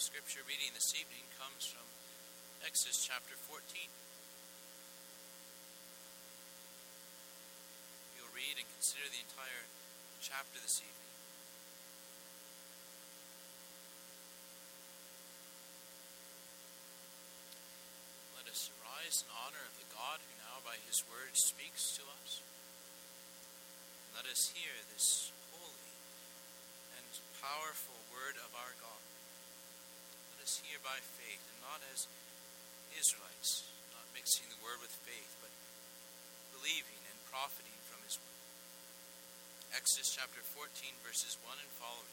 Scripture reading this evening comes from Exodus chapter 14. We'll read and consider the entire chapter this evening. Let us arise in honor of the God who now by his word speaks to us. And let us hear this holy and powerful word of our God. Let us hear by faith, and not as Israelites, not mixing the word with faith, but believing and profiting from his word. Exodus chapter 14, verses 1 and following.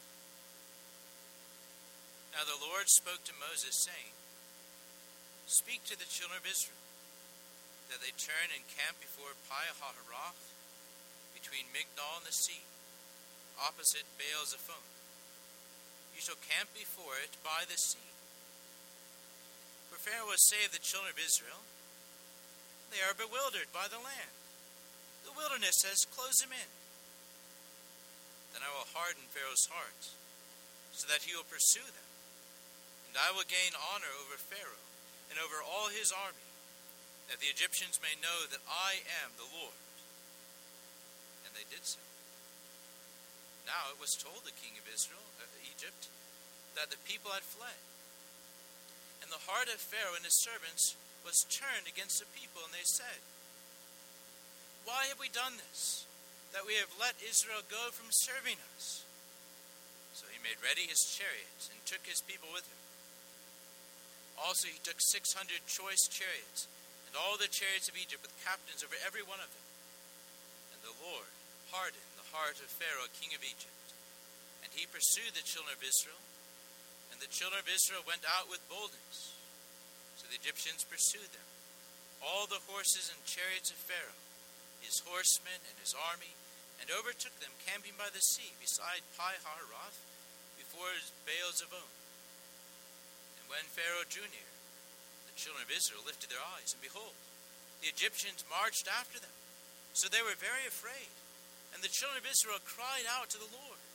Now the Lord spoke to Moses, saying, Speak to the children of Israel, that they turn and camp before Pi-hahiroth, between Migdol and the sea, opposite Baal-zephon. You shall camp before it by the sea. For Pharaoh will say of the children of Israel, They are bewildered by the land. The wilderness has closed them in. Then I will harden Pharaoh's heart, so that he will pursue them. And I will gain honor over Pharaoh and over all his army, that the Egyptians may know that I am the Lord. And they did so. Now it was told the king of Egypt, that the people had fled. And the heart of Pharaoh and his servants was turned against the people, and they said, Why have we done this, that we have let Israel go from serving us? So he made ready his chariots, and took his people with him. Also he took 600 choice chariots, and all the chariots of Egypt with captains over every one of them. And the Lord hardened the heart of Pharaoh, king of Egypt, and he pursued the children of Israel. And the children of Israel went out with boldness. So the Egyptians pursued them, all the horses and chariots of Pharaoh, his horsemen and his army, and overtook them camping by the sea beside Pi-hahiroth, before Baal-zephon. And when Pharaoh drew near, the children of Israel lifted their eyes, and behold, the Egyptians marched after them. So they were very afraid, and the children of Israel cried out to the Lord.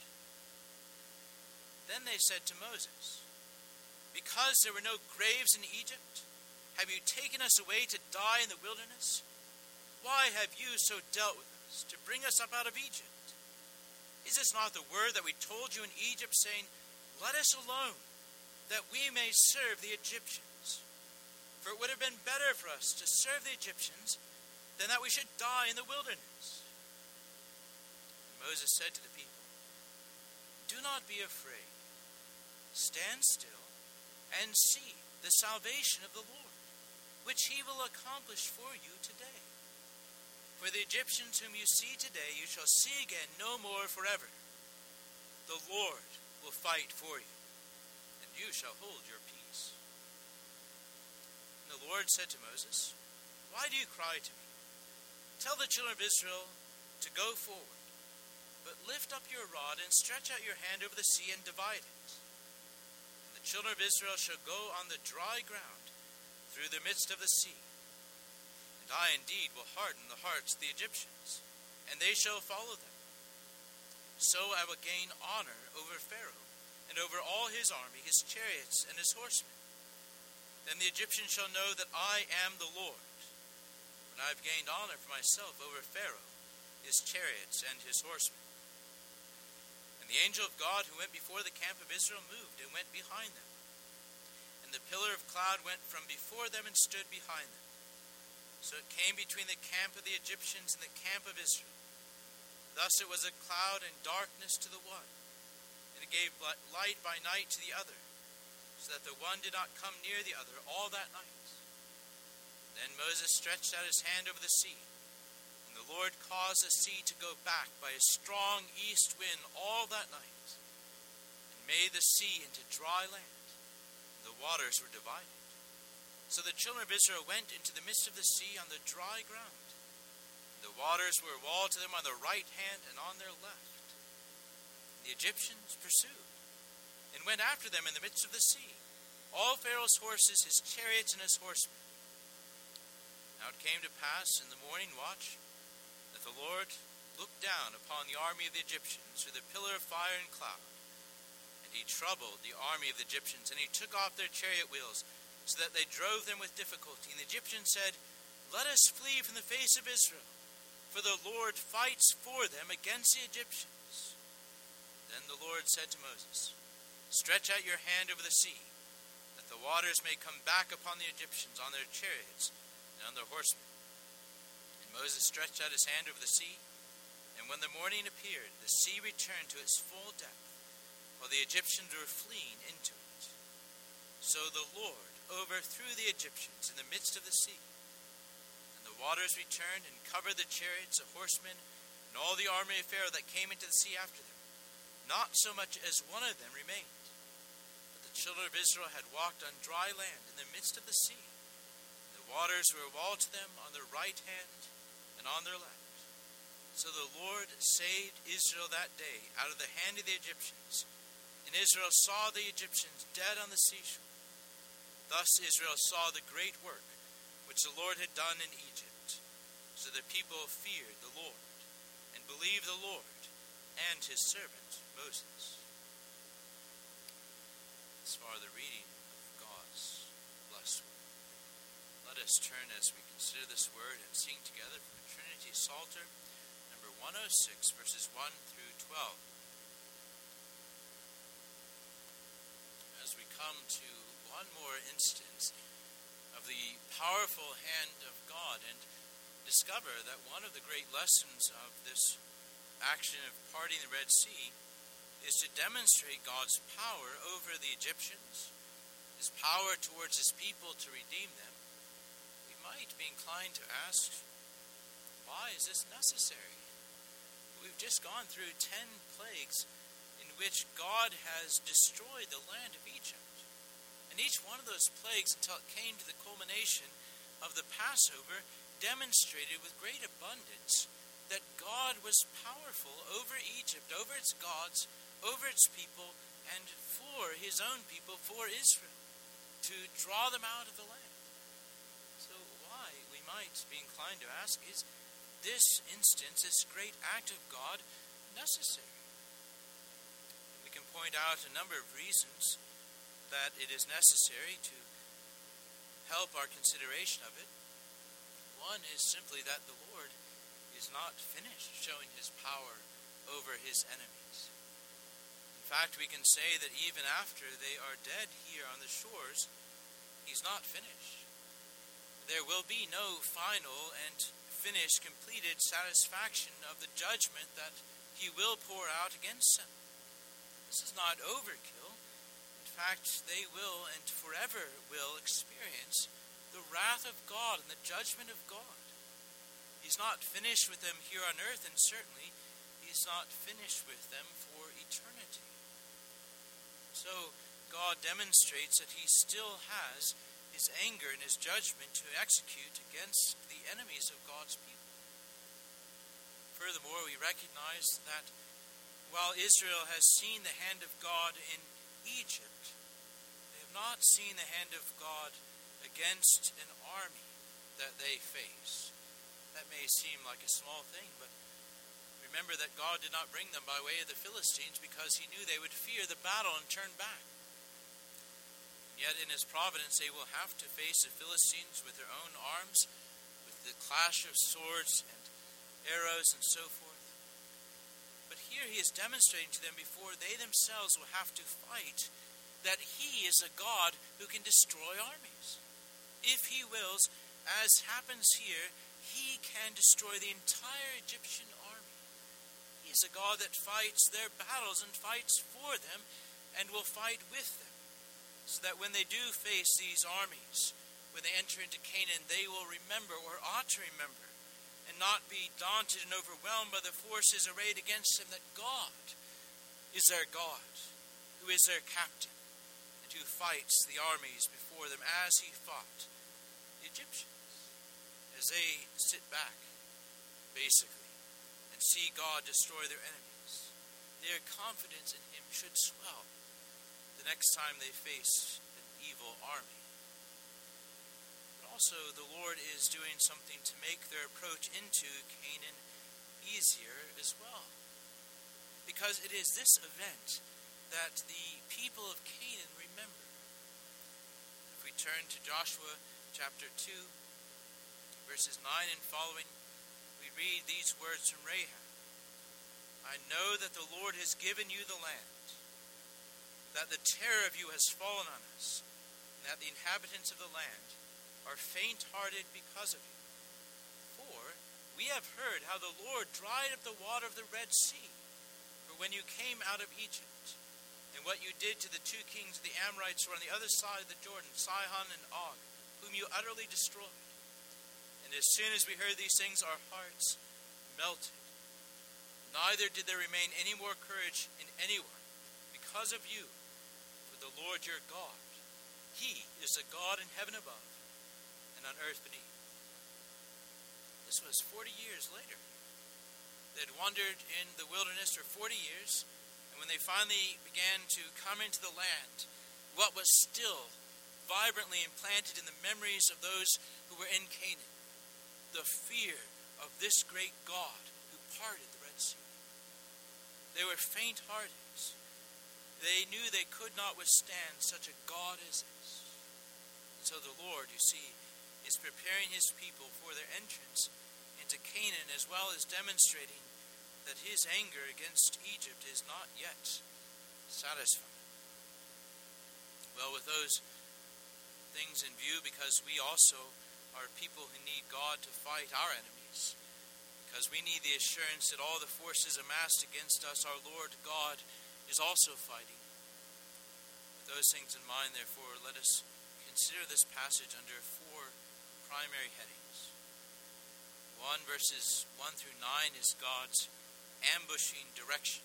Then they said to Moses, Because there were no graves in Egypt, have you taken us away to die in the wilderness? Why have you so dealt with us, to bring us up out of Egypt? Is this not the word that we told you in Egypt, saying, Let us alone, that we may serve the Egyptians? For it would have been better for us to serve the Egyptians than that we should die in the wilderness. And Moses said to the people, Do not be afraid. Stand still and see the salvation of the Lord, which he will accomplish for you today. For the Egyptians whom you see today, you shall see again no more forever. The Lord will fight for you, and you shall hold your peace. And the Lord said to Moses, Why do you cry to me? Tell the children of Israel to go forward, but lift up your rod and stretch out your hand over the sea and divide it. And the children of Israel shall go on the dry ground through the midst of the sea. And I indeed will harden the hearts of the Egyptians, and they shall follow them. So I will gain honor over Pharaoh, and over all his army, his chariots, and his horsemen. Then the Egyptians shall know that I am the Lord, when I have gained honor for myself over Pharaoh, his chariots, and his horsemen. And the angel of God who went before the camp of Israel moved and went behind them. And the pillar of cloud went from before them and stood behind them. So it came between the camp of the Egyptians and the camp of Israel. Thus it was a cloud and darkness to the one, and it gave light by night to the other, so that the one did not come near the other all that night. Then Moses stretched out his hand over the sea, and the Lord caused the sea to go back by a strong east wind all that night, and made the sea into dry land, and the waters were divided. So the children of Israel went into the midst of the sea on the dry ground. The waters were a wall to them on their right hand and on their left. The Egyptians pursued, and went after them in the midst of the sea, all Pharaoh's horses, his chariots, and his horsemen. Now it came to pass in the morning watch that the Lord looked down upon the army of the Egyptians through the pillar of fire and cloud, And he troubled the army of the Egyptians, and he took off their chariot wheels, so that they drove them with difficulty. And the Egyptians said, "Let us flee from the face of Israel, for the Lord fights for them against the Egyptians." Then the Lord said to Moses, "Stretch out your hand over the sea, that the waters may come back upon the Egyptians on their chariots and on their horsemen." And Moses stretched out his hand over the sea, and when the morning appeared, the sea returned to its full depth, while the Egyptians were fleeing into it. So the Lord overthrew the Egyptians in the midst of the sea, and the waters returned and covered the chariots, the horsemen, and all the army of Pharaoh that came into the sea after them. Not so much as one of them remained. But the children of Israel had walked on dry land in the midst of the sea. The waters were a wall to them on their right hand and on their left. So the Lord saved Israel that day out of the hand of the Egyptians. And Israel saw the Egyptians dead on the seashore. Thus Israel saw the great work which the Lord had done in Egypt. So the people feared the Lord and believed the Lord and his servant Moses. As far the reading of God's blessed word. Let us turn as we consider this word and sing together from the Trinity Psalter, number 106, verses 1 through 12. As we come to one more instance of the powerful hand of God and discover that one of the great lessons of this action of parting the Red Sea is to demonstrate God's power over the Egyptians, his power towards his people to redeem them, we might be inclined to ask, why is this necessary? We've just gone through 10 plagues in which God has destroyed the land of Egypt. And each one of those plagues, until it came to the culmination of the Passover, demonstrated with great abundance that God was powerful over Egypt, over its gods, over its people, and for his own people, for Israel, to draw them out of the land. So why, we might be inclined to ask, is this instance, this great act of God, necessary? We can point out a number of reasons that it is necessary to help our consideration of it. One is simply that the Lord is not finished showing his power over his enemies. In fact, we can say that even after they are dead here on the shores, he's not finished. There will be no final and finished, completed satisfaction of the judgment that he will pour out against them. This is not overkill. In fact, they will and forever will experience the wrath of God and the judgment of God. He's not finished with them here on earth, and certainly he's not finished with them for eternity. So God demonstrates that he still has his anger and his judgment to execute against the enemies of God's people. Furthermore, we recognize that while Israel has seen the hand of God in Egypt, they have not seen the hand of God against an army that they face. That may seem like a small thing, but remember that God did not bring them by way of the Philistines because he knew they would fear the battle and turn back. Yet in his providence they will have to face the Philistines with their own arms, with the clash of swords and arrows and so forth. But here he is demonstrating to them before they themselves will have to fight that he is a God who can destroy armies. If he wills, as happens here, he can destroy the entire Egyptian army. He is a God that fights their battles and fights for them and will fight with them, so that when they do face these armies, when they enter into Canaan, they will remember, or ought to remember, and not be daunted and overwhelmed by the forces arrayed against them, that God is their God, who is their captain, and who fights the armies before them as he fought the Egyptians. As they sit back, basically, and see God destroy their enemies, their confidence in him should swell the next time they face an evil army. But also, the Lord is doing something to make their approach into Canaan easier as well. Because it is this event that the people of Canaan remember. If we turn to Joshua chapter 2, verses 9 and following, we read these words from Rahab. I know that the Lord has given you the land, that the terror of you has fallen on us, and that the inhabitants of the land are faint-hearted because of you. For we have heard how the Lord dried up the water of the Red Sea, for when you came out of Egypt, and what you did to the two kings of the Amorites who were on the other side of the Jordan, Sihon and Og, whom you utterly destroyed. And as soon as we heard these things, our hearts melted. Neither did there remain any more courage in anyone because of you, for the Lord your God, He is a God in heaven above and on earth beneath. This was 40 years later. They had wandered in the wilderness for 40 years, and when they finally began to come into the land, what was still vibrantly implanted in the memories of those who were in Canaan, the fear of this great God who parted the Red Sea. They were faint-hearted. They knew they could not withstand such a God as this. And so the Lord, you see, is preparing His people for their entrance into Canaan, as well as demonstrating that His anger against Egypt is not yet satisfied. Well, with those things in view, because we also are people who need God to fight our enemies, because we need the assurance that all the forces amassed against us, our Lord God is also fighting. With those things in mind, therefore, let us consider this passage under 4 primary headings. 1, verses 1 through 9 is God's ambushing direction.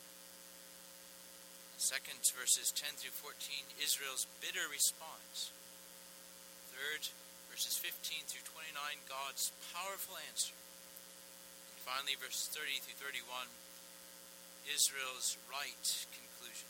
2, verses 10 through 14, Israel's bitter response. 3, verses 15 through 29, God's powerful answer. And finally, verses 30 through 31, Israel's right conclusion.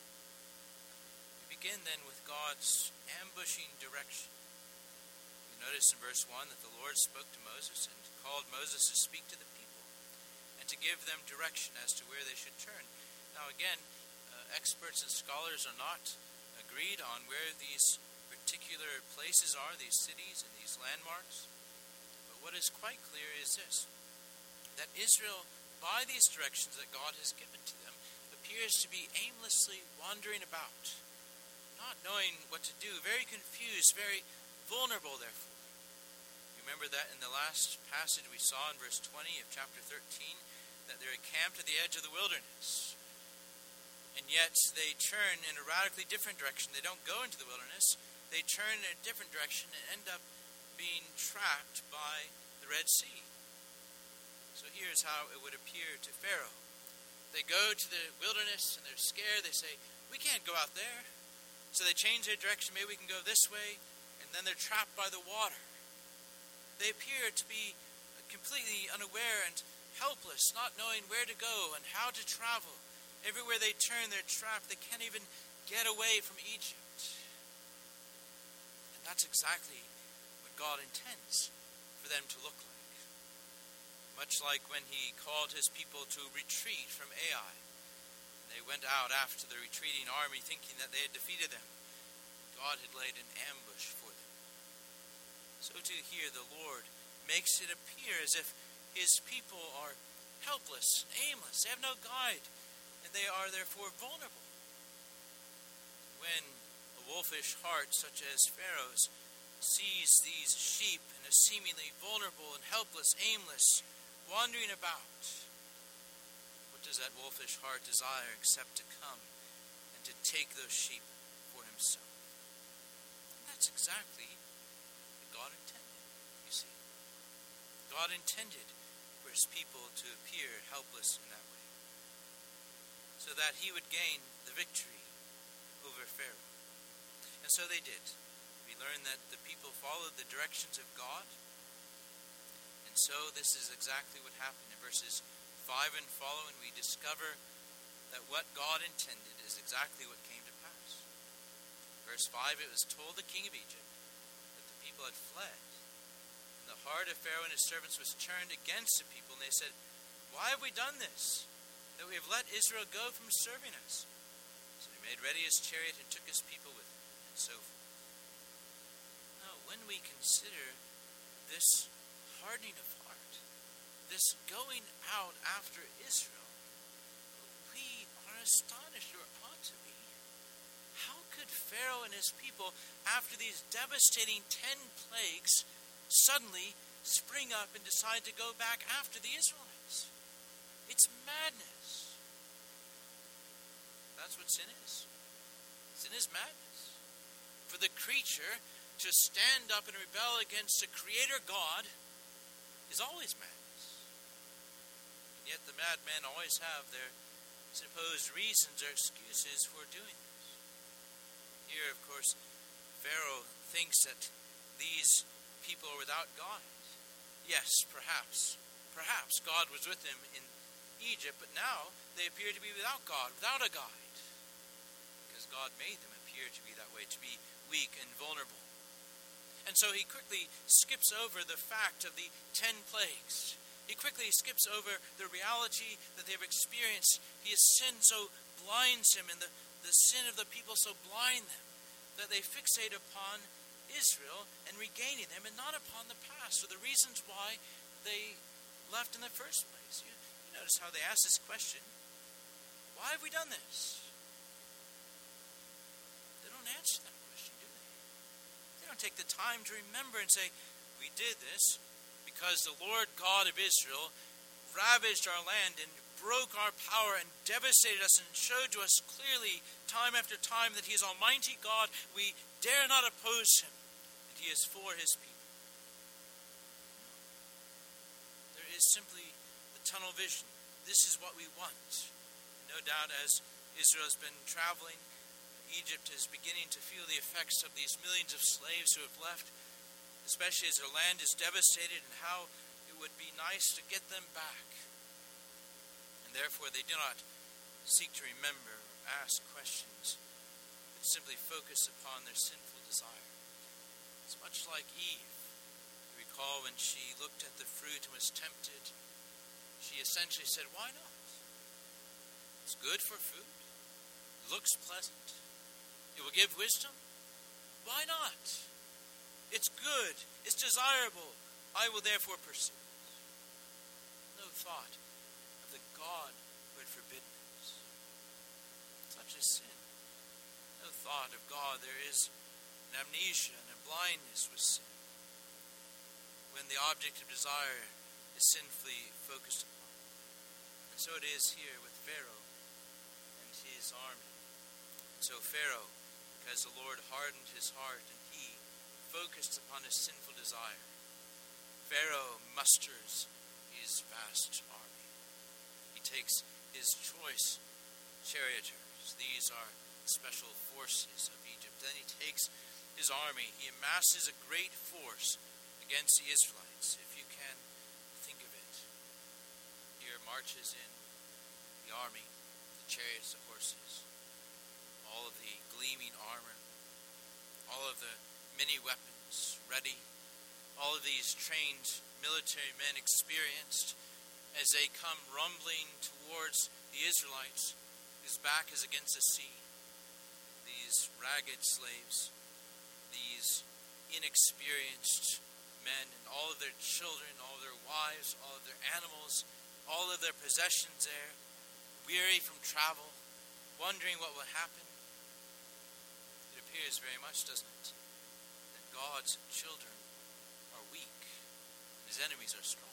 We begin then with God's ambushing direction. We notice in verse 1 that the Lord spoke to Moses and called Moses to speak to the people and to give them direction as to where they should turn. Now again, experts and scholars are not agreed on where these particular places are, these cities and these landmarks. But what is quite clear is this, that Israel, by these directions that God has given to them, appears to be aimlessly wandering about, not knowing what to do, very confused, very vulnerable therefore. Remember that in the last passage we saw in verse 20 of chapter 13, that they're encamped at the edge of the wilderness. And yet they turn in a radically different direction. They don't go into the wilderness. They turn in a different direction and end up being trapped by the Red Sea. So here's how it would appear to Pharaoh. They go to the wilderness and they're scared. They say, we can't go out there. So they change their direction. Maybe we can go this way. And then they're trapped by the water. They appear to be completely unaware and helpless, not knowing where to go and how to travel. Everywhere they turn, they're trapped. They can't even get away from Egypt. And that's exactly what God intends for them to look like. Much like when He called His people to retreat from Ai. They went out after the retreating army thinking that they had defeated them. God had laid an ambush for them. So too here the Lord makes it appear as if His people are helpless, aimless. They have no guide, and they are therefore vulnerable. When a wolfish heart such as Pharaoh's sees these sheep in a seemingly vulnerable and helpless, aimless, wandering about, what does that wolfish heart desire except to come and to take those sheep for himself? And that's exactly God intended, you see. God intended for His people to appear helpless in that way, so that He would gain the victory over Pharaoh. And so they did. We learn that the people followed the directions of God, and so this is exactly what happened. In verses 5 and following, we discover that what God intended is exactly what came to pass. Verse 5, it was told the king of Egypt people had fled. And the heart of Pharaoh and his servants was turned against the people, and they said, "Why have we done this, that we have let Israel go from serving us?" So made ready his chariot and took his people with him, and so forth. Now, when we consider this hardening of heart, this going out after Israel, we are astonished, or ought to be. How could Pharaoh and his people, after these devastating 10 plagues, suddenly spring up and decide to go back after the Israelites? It's madness. That's what sin is. Sin is madness. For the creature to stand up and rebel against the Creator God is always madness. And yet the madmen always have their supposed reasons or excuses for doing this. Here, of course, Pharaoh thinks that these people are without God. Yes, perhaps God was with them in Egypt, but now they appear to be without God, without a guide. Because God made them appear to be that way, to be weak and vulnerable. And so he quickly skips over the fact of the 10 plagues. He quickly skips over the reality that they've experienced. His sin so blinds him, and the sin of the people so blind them, that they fixate upon Israel and regaining them, and not upon the past, or the reasons why they left in the first place. You notice how they ask this question: why have we done this? They don't answer that question, do they? They don't take the time to remember and say, we did this because the Lord God of Israel ravaged our land and broke our power and devastated us, and showed to us clearly time after time that he is Almighty God. We dare not oppose him, and he is for his people. No. There is simply the tunnel vision. This is what we want. No doubt, as Israel has been traveling, Egypt is beginning to feel the effects of these millions of slaves who have left, especially as their land is devastated, and how it would be nice to get them back. Therefore, they do not seek to remember or ask questions, but simply focus upon their sinful desire. It's much like Eve. You recall when she looked at the fruit and was tempted, she essentially said, why not? It's good for food. It looks pleasant. It will give wisdom. Why not? It's good. It's desirable. I will therefore pursue it. No thought the God who had forbidden it. Such a sin. No thought of God. There is an amnesia and a blindness with sin, when the object of desire is sinfully focused upon. And so it is here with Pharaoh and his army. And so Pharaoh, because the Lord hardened his heart and he focused upon his sinful desire, Pharaoh musters his vast army. Takes his choice charioteers. These are special forces of Egypt. Then he takes his army. He amasses a great force against the Israelites, if you can think of it. Here marches in the army, the chariots, the horses, all of the gleaming armor, all of the many weapons ready, all of these trained military men, experienced, as they come rumbling towards the Israelites, whose back is against the sea. These ragged slaves, these inexperienced men, and all of their children, all of their wives, all of their animals, all of their possessions there, weary from travel, wondering what will happen. It appears very much, doesn't it, that God's children are weak, and his enemies are strong.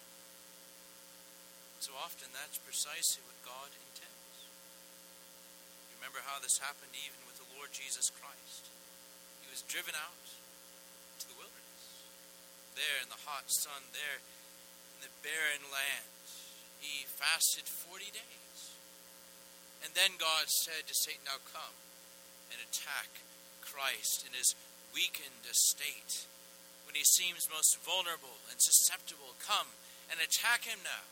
So often that's precisely what God intends. Remember how this happened even with the Lord Jesus Christ. He was driven out to the wilderness. There in the hot sun, there in the barren land, he fasted 40 days. And then God said to Satan, now come and attack Christ in his weakened estate. When he seems most vulnerable and susceptible, come and attack him now.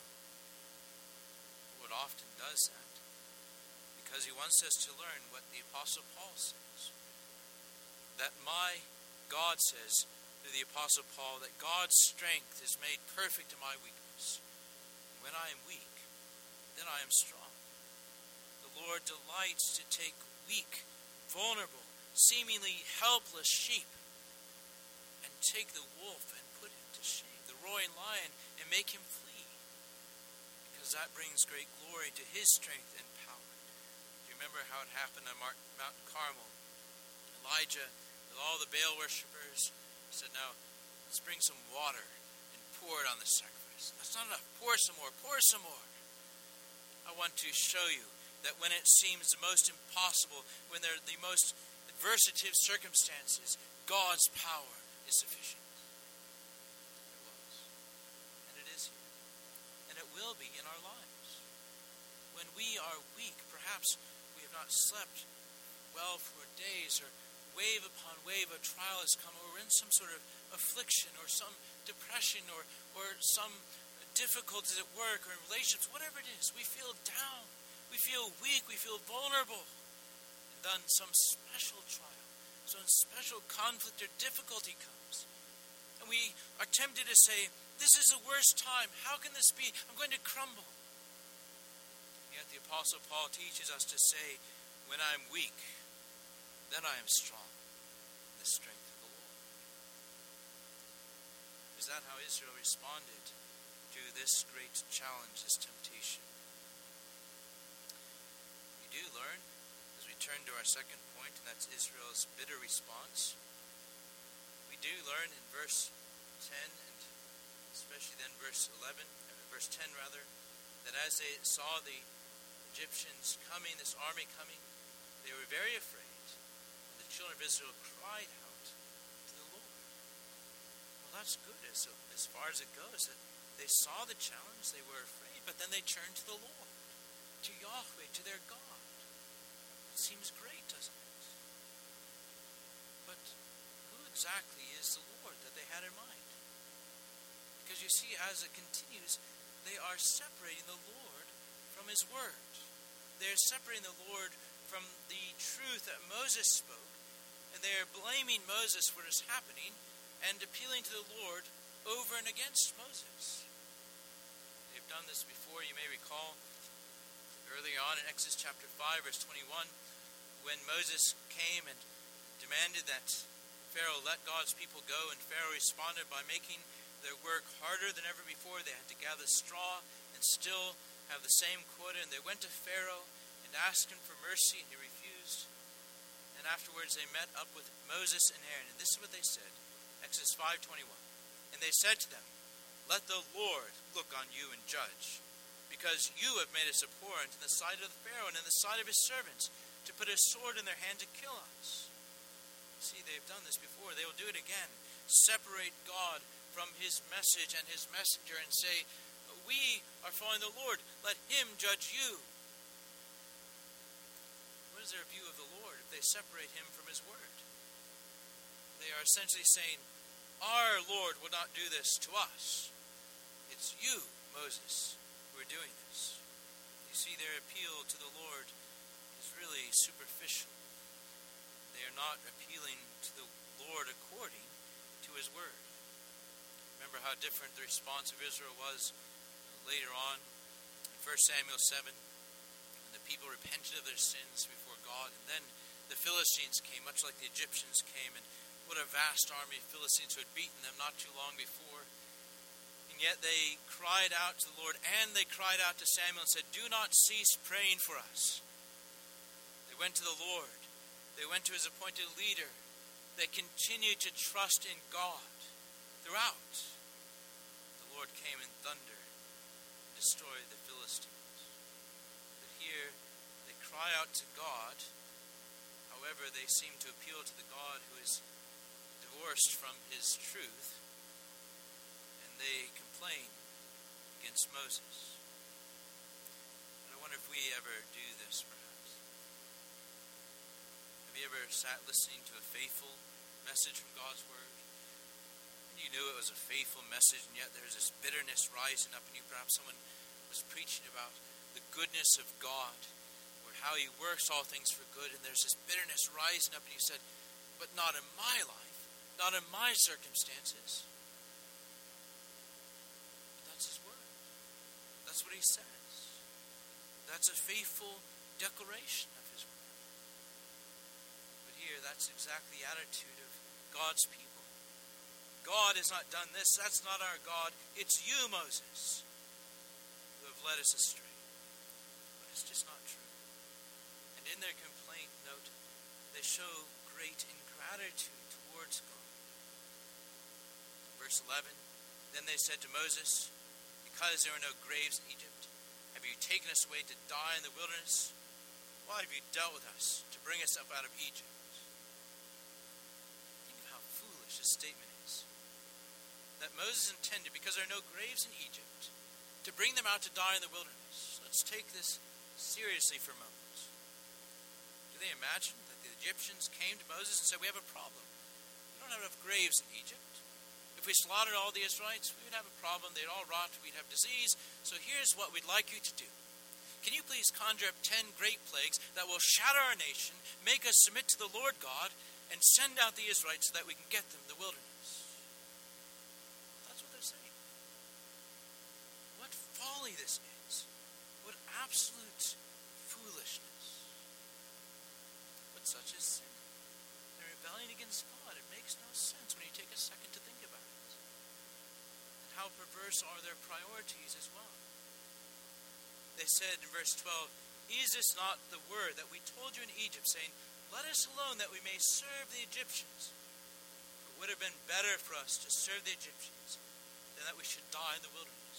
Often does that because he wants us to learn what the Apostle Paul says, that my God says through the Apostle Paul, that God's strength is made perfect in my weakness. When I am weak, then I am strong. The Lord delights to take weak vulnerable, seemingly helpless sheep and take the wolf and put him to shame, the roaring lion, and make him flee? Because that brings great glory to his strength and power. Do you remember how it happened on Mount Carmel? Elijah, with all the Baal worshippers, said, "Now, let's bring some water and pour it on the sacrifice." That's not enough. Pour some more. Pour some more. I want to show you that when it seems the most impossible, when there are the most adversative circumstances, God's power is sufficient. It was. And it is here. And it will be in our lives. When we are weak, perhaps we have not slept well for days, or wave upon wave of trial has come, or we're in some sort of affliction, or some depression, or some difficulties at work or in relationships, whatever it is, we feel down, we feel weak, we feel vulnerable. And then some special trial, some special conflict or difficulty comes. And we are tempted to say, "This is the worst time. How can this be? I'm going to crumble." And yet the Apostle Paul teaches us to say, "When I'm weak, then I am strong in the strength of the Lord." Is that how Israel responded to this great challenge, this temptation? We do learn, as we turn to our second point, and that's Israel's bitter response. We do learn in verse 10, and especially then verse 10 rather, that as they saw the Egyptians coming, this army coming, they were very afraid. And the children of Israel cried out to the Lord. Well, that's good as far as it goes. That they saw the challenge, they were afraid, but then they turned to the Lord, to Yahweh, to their God. It seems great, doesn't it? But who exactly is the Lord that they had in mind? Because you see, as it continues, they are separating the Lord from His Word. They are separating the Lord from the truth that Moses spoke, and they are blaming Moses for what is happening and appealing to the Lord over and against Moses. They've done this before. You may recall early on in Exodus chapter 5, verse 21, when Moses came and demanded that Pharaoh let God's people go, and Pharaoh responded by making their work harder than ever before. They had to gather straw and still have the same quota, and they went to Pharaoh and asked him for mercy, and he refused. And afterwards they met up with Moses and Aaron, and this is what they said, Exodus 5:21. And they said to them, "Let the Lord look on you and judge, because you have made us abhorrent in the sight of the Pharaoh and in the sight of his servants, to put a sword in their hand to kill us." See, they've done this before. They will do it again. Separate God from His message and His messenger and say, "We are following the Lord. Let Him judge you." What is their view of the Lord if they separate Him from His word? They are essentially saying, "Our Lord would not do this to us. It's you, Moses, who are doing this." You see, their appeal to the Lord is really superficial. They are not appealing to the Lord according to His word. Remember how different the response of Israel was later on in 1 Samuel 7, when the people repented of their sins before God, and then the Philistines came, much like the Egyptians came, and what a vast army of Philistines who had beaten them not too long before. And yet they cried out to the Lord, and they cried out to Samuel and said, "Do not cease praying for us." They went to the Lord. They went to His appointed leader. They continued to trust in God throughout. The Lord came in thunder and destroyed the Philistines. But here they cry out to God. However, they seem to appeal to the God who is divorced from His truth, and they complain against Moses. And I wonder if we ever do this, perhaps. Have you ever sat listening to a faithful message from God's Word? And you knew it was a faithful message, and yet there's this bitterness rising up in you. Perhaps someone was preaching about the goodness of God, or how He works all things for good, and there's this bitterness rising up, and you said, "But not in my life, not in my circumstances." But that's His word. That's what He says. That's a faithful declaration of His word. here, that's exactly the attitude of God's people. God has not done this. That's not our God. It's you, Moses, who have led us astray. But it's just not true. And in their complaint, note, they show great ingratitude towards God. Verse 11, then they said to Moses, because there are no graves in Egypt, have you taken us away to die in the wilderness? Why have you dealt with us to bring us up out of Egypt? Think of how foolish this statement is. That Moses intended, because there are no graves in Egypt, to bring them out to die in the wilderness. Let's take this seriously for a moment. Do they imagine that the Egyptians came to Moses and said, we have a problem. We don't have enough graves in Egypt. If we slaughtered all the Israelites, we would have a problem. They'd all rot. We'd have disease. So here's what we'd like you to do. Can you please conjure up 10 great plagues that will shatter our nation, make us submit to the Lord God, and send out the Israelites so that we can get them in the wilderness? That's what they're saying. What folly this is. What absolute foolishness. But such is sin. They're rebelling against God. It makes no sense when you take a second to think about it. And how perverse are their priorities as well. They said in verse 12, is this not the word that we told you in Egypt, saying, let us alone that we may serve the Egyptians? It would have been better for us to serve the Egyptians than that we should die in the wilderness.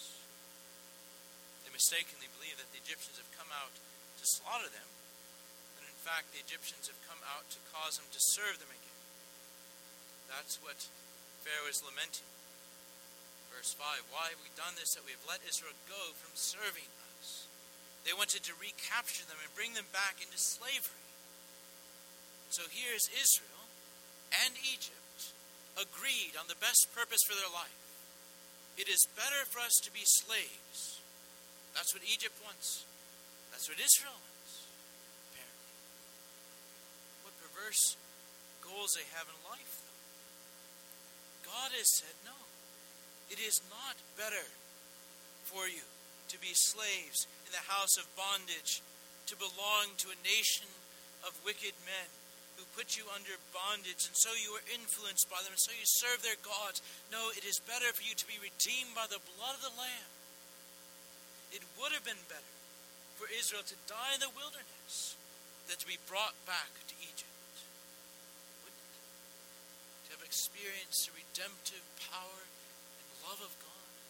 They mistakenly believe that the Egyptians have come out to slaughter them, and in fact the Egyptians have come out to cause them to serve them again. That's what Pharaoh is lamenting. Verse 5, why have we done this, that we have let Israel go from serving us? They wanted to recapture them and bring them back into slavery. So here's Israel and Egypt agreed on the best purpose for their life. It is better for us to be slaves. That's what Egypt wants. That's what Israel wants, apparently. What perverse goals they have in life, though. God has said, no, it is not better for you to be slaves in the house of bondage, to belong to a nation of wicked men who put you under bondage, and so you are influenced by them, and so you serve their gods. No, it is better for you to be redeemed by the blood of the Lamb. It would have been better for Israel to die in the wilderness than to be brought back to Egypt. Wouldn't it? To have experienced the redemptive power and love of God.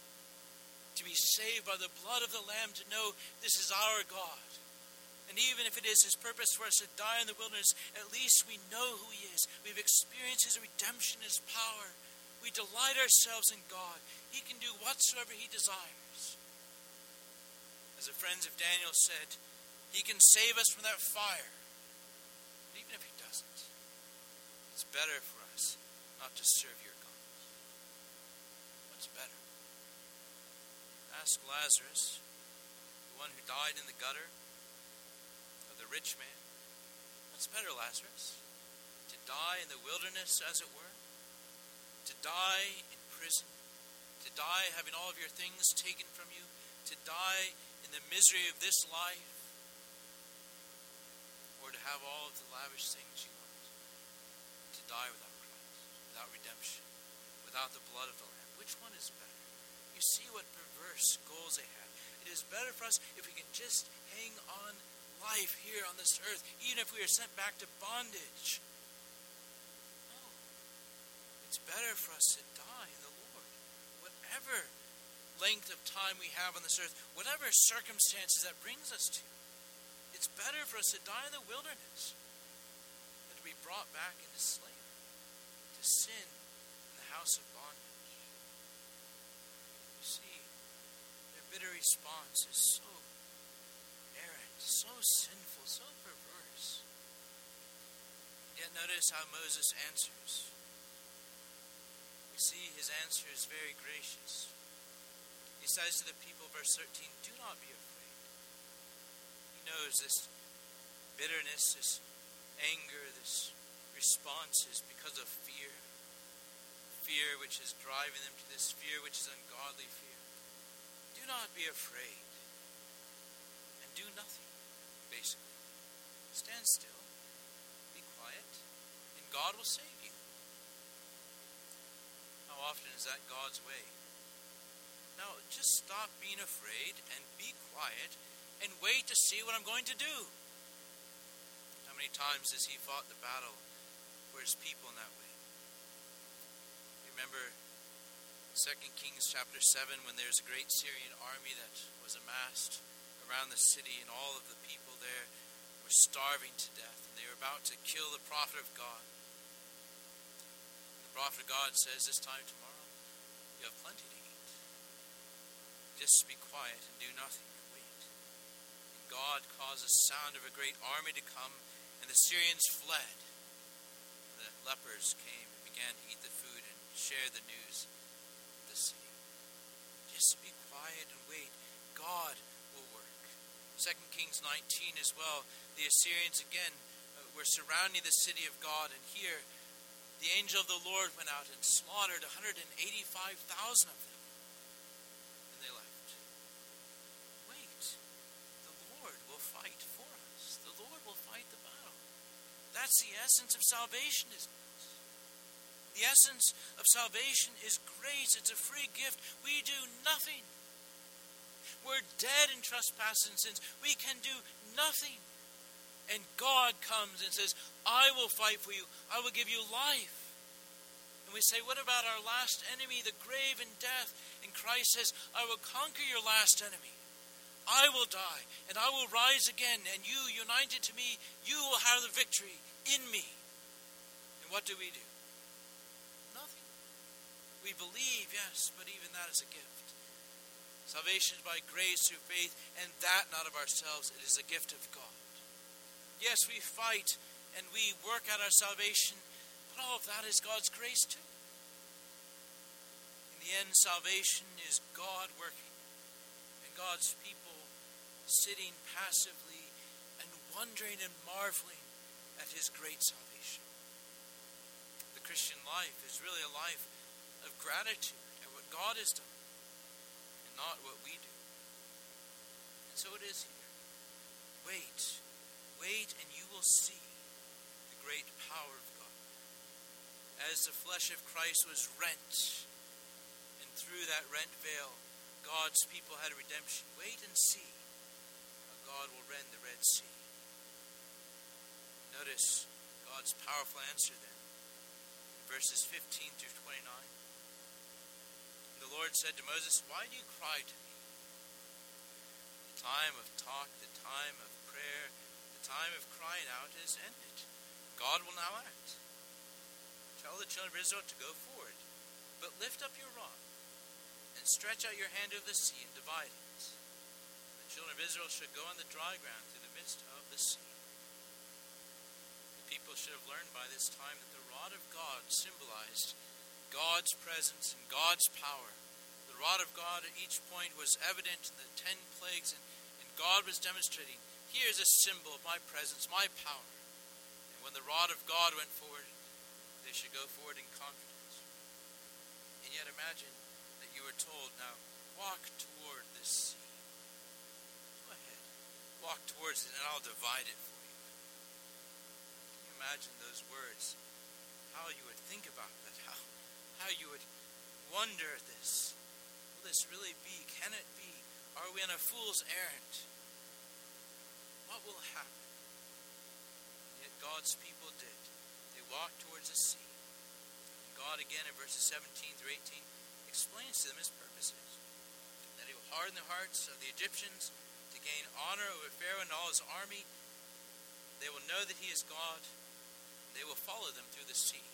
To be saved by the blood of the Lamb, to know this is our God. And even if it is His purpose for us to die in the wilderness, at least we know who He is. We've experienced His redemption, His power. We delight ourselves in God. He can do whatsoever He desires. As the friends of Daniel said, He can save us from that fire. But even if He doesn't, it's better for us not to serve your gods. What's better? Ask Lazarus, the one who died in the gutter, or the rich man. What's better, Lazarus? To die in the wilderness, as it were? To die in prison? To die having all of your things taken from you? To die in the misery of this life? Or to have all of the lavish things you want? To die without Christ, without redemption, without the blood of the Lamb? Which one is better? You see what perverse goals they have. It is better for us if we can just hang on life here on this earth, even if we are sent back to bondage. No. It's better for us to die in the Lord. Whatever length of time we have on this earth, whatever circumstances that brings us to, it's better for us to die in the wilderness than to be brought back into slavery, to sin in the house of bondage. See, their bitter response is so errant, so sinful, so perverse. Yet notice how Moses answers. We see his answer is very gracious. He says to the people, verse 13, do not be afraid. He knows this bitterness, this anger, this response is because of fear. Fear which is driving them to this fear which is ungodly fear. Do not be afraid. And do nothing, basically. Stand still. Be quiet. God will save you. How often is that God's way? Now, just stop being afraid and be quiet and wait to see what I'm going to do. How many times has he fought the battle for his people in that way? Remember 2 Kings chapter 7 when there's a great Syrian army that was amassed around the city, and all of the people there were starving to death, and they were about to kill the prophet of God. The prophet of God says, this time tomorrow you have plenty to eat. Just be quiet and do nothing. Wait. And God caused the sound of a great army to come, and the Syrians fled. The lepers came and began to eat the food and share the news of the city. Just be quiet and wait. God will work. 2 Kings 19 as well. The Assyrians again were surrounding the city of God, and here the angel of the Lord went out and slaughtered 185,000 of them. And they left. Wait. The Lord will fight for us. The Lord will fight the battle. That's the essence of salvation, isn't it? The essence of salvation is grace. It's a free gift. We do nothing. We're dead in trespasses and sins. We can do nothing. And God comes and says, I will fight for you. I will give you life. And we say, what about our last enemy, the grave and death? And Christ says, I will conquer your last enemy. I will die, and I will rise again. And you, united to me, you will have the victory in me. And what do? Nothing. We believe, yes, but even that is a gift. Salvation is by grace through faith, and that not of ourselves. It is a gift of God. Yes, we fight and we work out our salvation, but all of that is God's grace too. In the end, salvation is God working, and God's people sitting passively and wondering and marveling at his great salvation. The Christian life is really a life of gratitude at what God has done, and not what we do. And so it is here. Wait, and you will see the great power of God. As the flesh of Christ was rent, and through that rent veil, God's people had redemption. Wait and see how God will rend the Red Sea. Notice God's powerful answer then. Verses 15 through 29. The Lord said to Moses, why do you cry to me? The time of talk, the time of prayer, the time of crying out is ended. God will now act. Tell the children of Israel to go forward, but lift up your rod and stretch out your hand over the sea and divide it. The children of Israel should go on the dry ground through the midst of the sea. The people should have learned by this time that the rod of God symbolized God's presence and God's power. The rod of God at each point was evident in the 10 plagues, and God was demonstrating, here's a symbol of my presence, my power. And when the rod of God went forward, they should go forward in confidence. And yet imagine that you were told, now walk toward this sea. Go ahead, walk towards it and I'll divide it for you. Can you imagine those words? How you would think about that, how you would wonder at this. Will this really be? Can it be? Are we on a fool's errand? What will happen? And yet God's people did. They walked towards the sea. And God again in verses 17 through 18 explains to them his purposes. That he will harden the hearts of the Egyptians to gain honor over Pharaoh and all his army. They will know that he is God. They will follow them through the sea.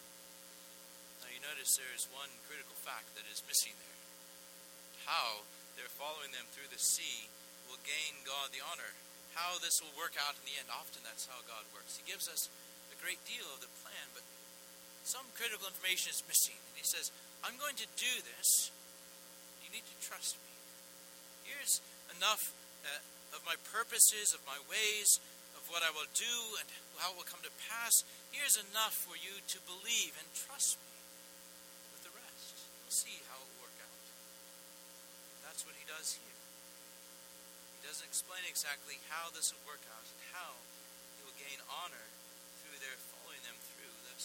Now you notice there is one critical fact that is missing there. How they're following them through the sea will gain God the honor. How this will work out in the end. Often that's how God works. He gives us a great deal of the plan, but some critical information is missing. And he says, I'm going to do this. You need to trust me. Here's enough of my purposes, of my ways, of what I will do and how it will come to pass. Here's enough for you to believe and trust me. With the rest, you'll see how it will work out. That's what he does here. He doesn't explain exactly how this will work out and how he will gain honor through their following them through the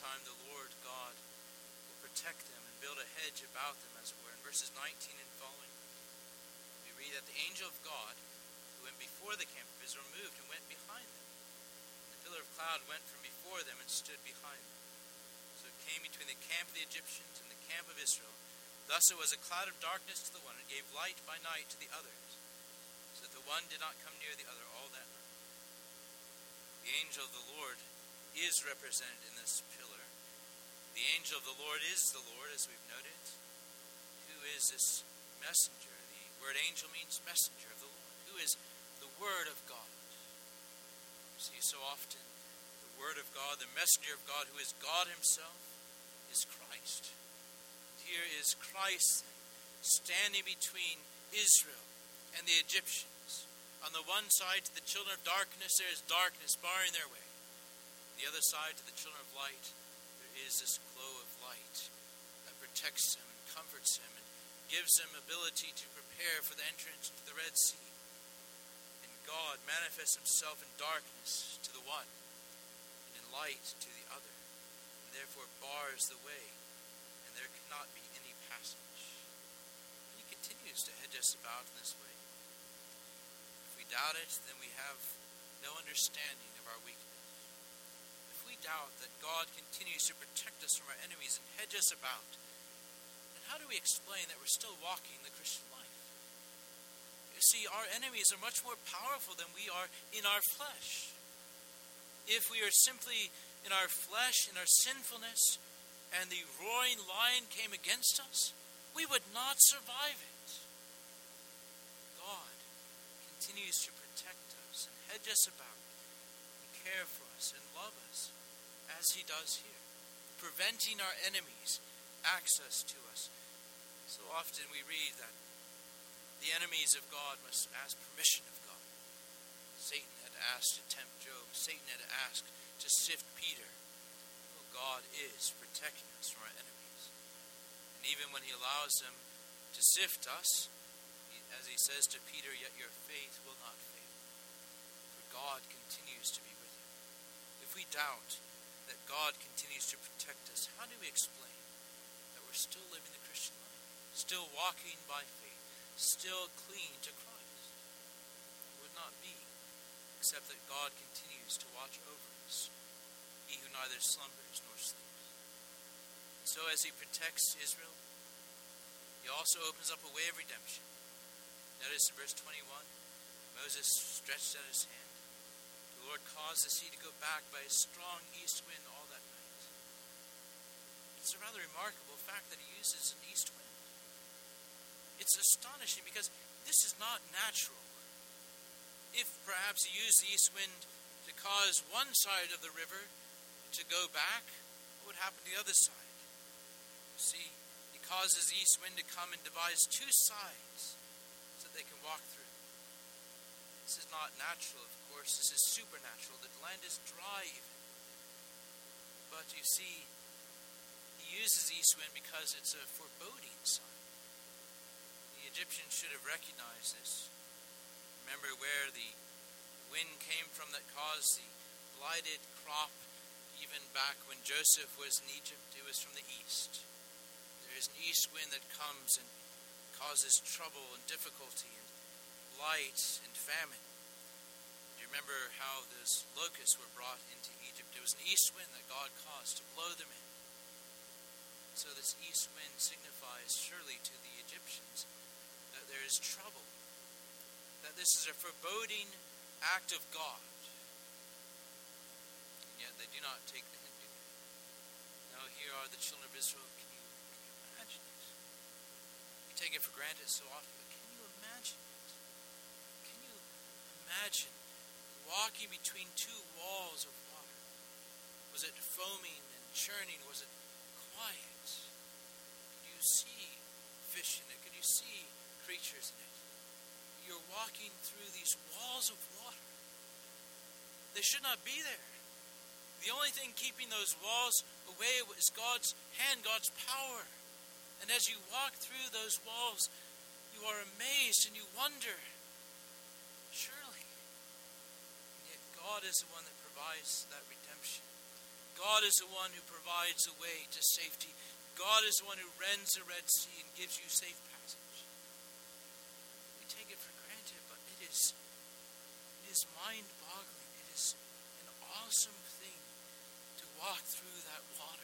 time the Lord God will protect them and build a hedge about them, as it were. In verses 19 and following, we read that the angel of God who went before the camp of Israel moved and went behind them. The pillar of cloud went from before them and stood behind them. So it came between the camp of the Egyptians and the camp of Israel. Thus it was a cloud of darkness to the one, and gave light by night to the others, so that the one did not come near the other all that night. The angel of the Lord is represented in this pillar. The angel of the Lord is the Lord, as we've noted. Who is this messenger? The word angel means messenger of the Lord. Who is the Word of God? You see, so often the Word of God, the messenger of God, who is God himself, is Christ. Here is Christ standing between Israel and the Egyptians. On the one side, to the children of darkness, there is darkness barring their way. On the other side, to the children of light, there is this glow of light that protects them and comforts them and gives them ability to prepare for the entrance into the Red Sea. And God manifests himself in darkness to the one and in light to the other, and therefore bars the way, and there cannot be any passage. And he continues to hedge us about in this way. Doubt it, then we have no understanding of our weakness. If we doubt that God continues to protect us from our enemies and hedge us about, then how do we explain that we're still walking the Christian life? You see, our enemies are much more powerful than we are in our flesh. If we are simply in our flesh, in our sinfulness, and the roaring lion came against us, we would not survive it. Continues to protect us and hedge us about and care for us and love us as he does here, preventing our enemies access to us. So often we read that the enemies of God must ask permission of God. Satan had asked to tempt Job. Satan had asked to sift Peter. Oh, God is protecting us from our enemies. And even when he allows them to sift us, as he says to Peter, yet your faith will not fail, for God continues to be with you. If we doubt that God continues to protect us, how do we explain that we're still living the Christian life, still walking by faith, still clinging to Christ? It would not be, except that God continues to watch over us, he who neither slumbers nor sleeps. And so as he protects Israel, he also opens up a way of redemption. Notice in verse 21, Moses stretched out his hand. The Lord caused the sea to go back by a strong east wind all that night. It's a rather remarkable fact that he uses an east wind. It's astonishing because this is not natural. If perhaps he used the east wind to cause one side of the river to go back, what would happen to the other side? You see, he causes the east wind to come and devise two sides they can walk through. This is not natural, of course. This is supernatural. The land is dry even. But you see, he uses the east wind because it's a foreboding sign. The Egyptians should have recognized this. Remember where the wind came from that caused the blighted crop even back when Joseph was in Egypt? It was from the east. There is an east wind that comes and causes trouble and difficulty and blight and famine. Do you remember how those locusts were brought into Egypt? It was an east wind that God caused to blow them in. So this east wind signifies surely to the Egyptians that there is trouble, that this is a foreboding act of God. And yet they do not take the hint, do they? Now here are the children of Israel. Can you imagine it? Take it for granted so often, but can you imagine it? Can you imagine walking between two walls of water? Was it foaming and churning? Was it quiet? Could you see fish in it? Could you see creatures in it? You're walking through these walls of water. They should not be there. The only thing keeping those walls away is God's hand, God's power. And as you walk through those walls, you are amazed and you wonder, surely. And yet God is the one that provides that redemption. God is the one who provides the way to safety. God is the one who rends the Red Sea and gives you safe passage. We take it for granted, but it is mind-boggling. It is an awesome thing to walk through that water.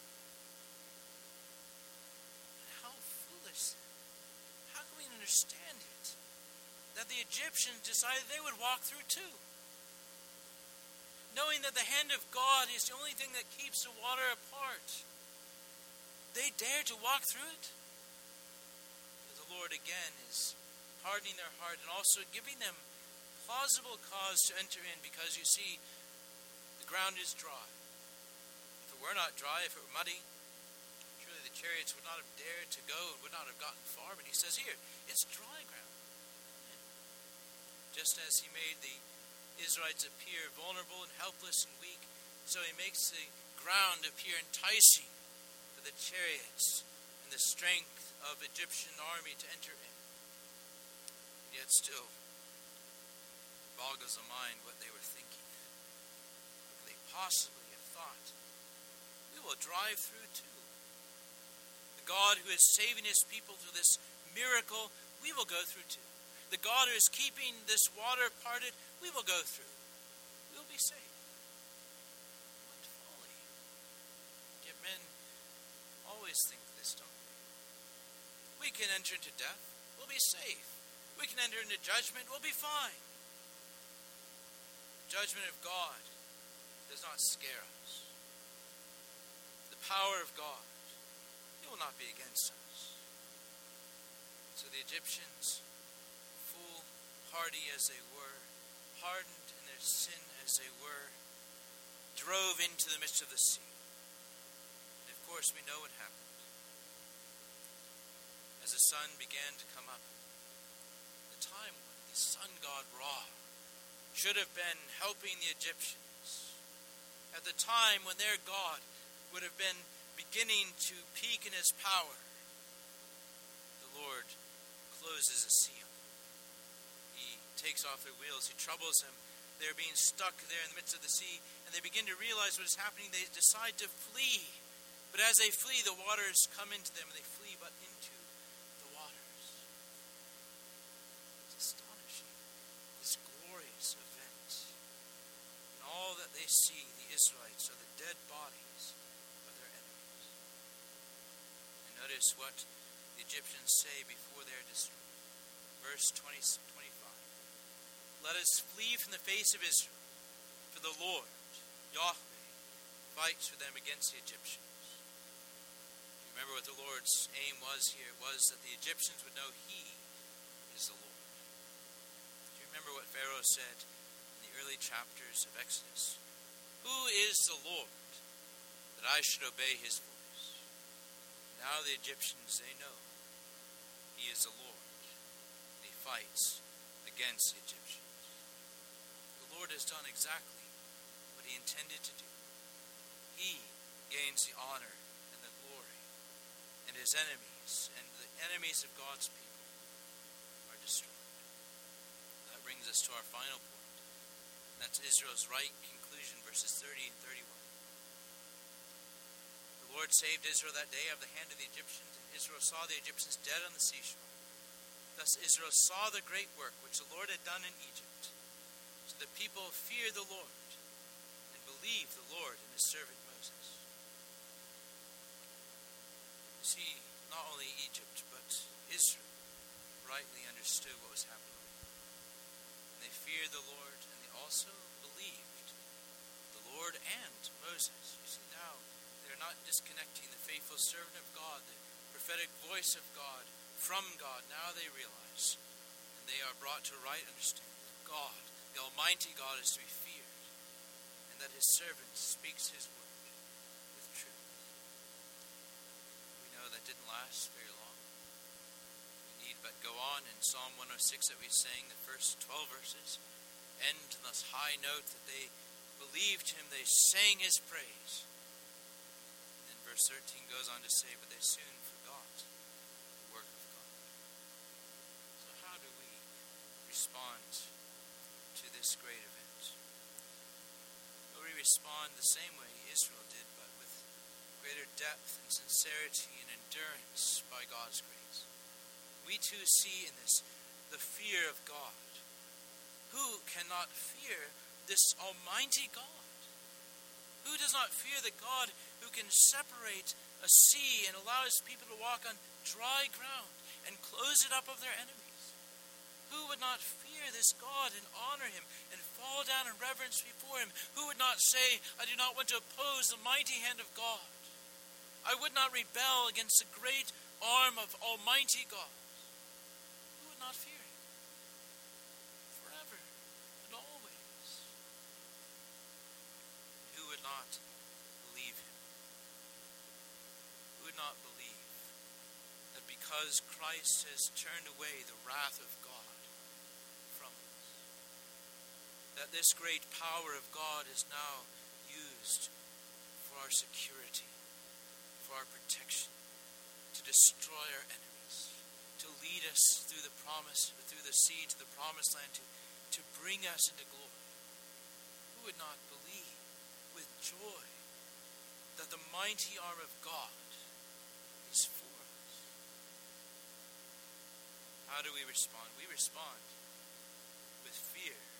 And how foolish. How can we understand it? That the Egyptians decided they would walk through too. Knowing that the hand of God is the only thing that keeps the water apart. They dare to walk through it. But the Lord again is hardening their heart and also giving them plausible cause to enter in, because you see, the ground is dry. If it were not dry, if it were muddy, surely the chariots would not have dared to go and would not have gotten far. But he says here, it's dry ground. Just as he made the Israelites appear vulnerable and helpless and weak, so he makes the ground appear enticing for the chariots and the strength of Egyptian army to enter in. Yet still, boggles the mind what they were thinking. What could they possibly have thought? We will drive through too. The God who is saving his people through this miracle, we will go through too. The God who is keeping this water parted, we will go through. We'll be saved. What folly. Yet men always think this, don't they? We can enter into death, we'll be safe. We can enter into judgment, we'll be fine. The judgment of God does not scare us. The power of God, it will not be against us. So the Egyptians, foolhardy as they were, hardened in their sin as they were, drove into the midst of the sea. And of course we know what happened. As the sun began to come up, the time when the sun god Ra should have been helping the Egyptians, at the time when their God would have been beginning to peak in his power, the Lord closes the sea on them. He takes off their wheels, he troubles them. They're being stuck there in the midst of the sea, and they begin to realize what is happening. They decide to flee. But as they flee, the waters come into them, and they flee but into the waters. It's astonishing, this glorious event. And all that they see, the Israelites, are the dead bodies of their enemies. And notice what the Egyptians say before they're destroyed. Verse 25. Let us flee from the face of Israel, for the Lord, Yahweh, fights for them against the Egyptians. Do you remember what the Lord's aim was here? It was that the Egyptians would know he is the Lord. Do you remember what Pharaoh said in the early chapters of Exodus? Who is the Lord, that I should obey his voice? Now the Egyptians, they know he is the Lord. He fights against the Egyptians. The Lord has done exactly what he intended to do. He gains the honor and the glory, and his enemies and the enemies of God's people are destroyed. That brings us to our final point, and that's Israel's right conclusion, verses 30 and 31. The Lord saved Israel that day out of the hand of the Egyptians, and Israel saw the Egyptians dead on the seashore. Thus Israel saw the great work which the Lord had done in Egypt. So the people feared the Lord and believed the Lord and his servant Moses. You see, not only Egypt, but Israel rightly understood what was happening. And they feared the Lord, and they also believed the Lord and Moses. You see, now they're not disconnecting the faithful servant of God, the prophetic voice of God, from God. Now they realize, and they are brought to right understanding, that God, the Almighty God, is to be feared, and that his servant speaks his word with truth. We know that didn't last very long. We need but go on in Psalm 106 that we sang, the first 12 verses, end on this high note that they believed him, they sang his praise. And then verse 13 goes on to say, but they soon forgot the work of God. So how do we respond to this great event? Well, we respond the same way Israel did, but with greater depth and sincerity and endurance by God's grace. We too see in this the fear of God. Who cannot fear this almighty God? Who does not fear the God who can separate a sea and allow his people to walk on dry ground and close it up of their enemies? Who would not fear this God and honor him and fall down in reverence before him? Who would not say, I do not want to oppose the mighty hand of God? I would not rebel against the great arm of Almighty God. Who would not fear him? Forever and always. Who would not believe him? Who would not believe that because Christ has turned away the wrath of God from us, that this great power of God is now used for our security, for our protection, to destroy our enemies, to lead us through the sea to the promised land, to bring us into glory? Who would not believe with joy that the mighty arm of God is for us? How do we respond? We respond with fear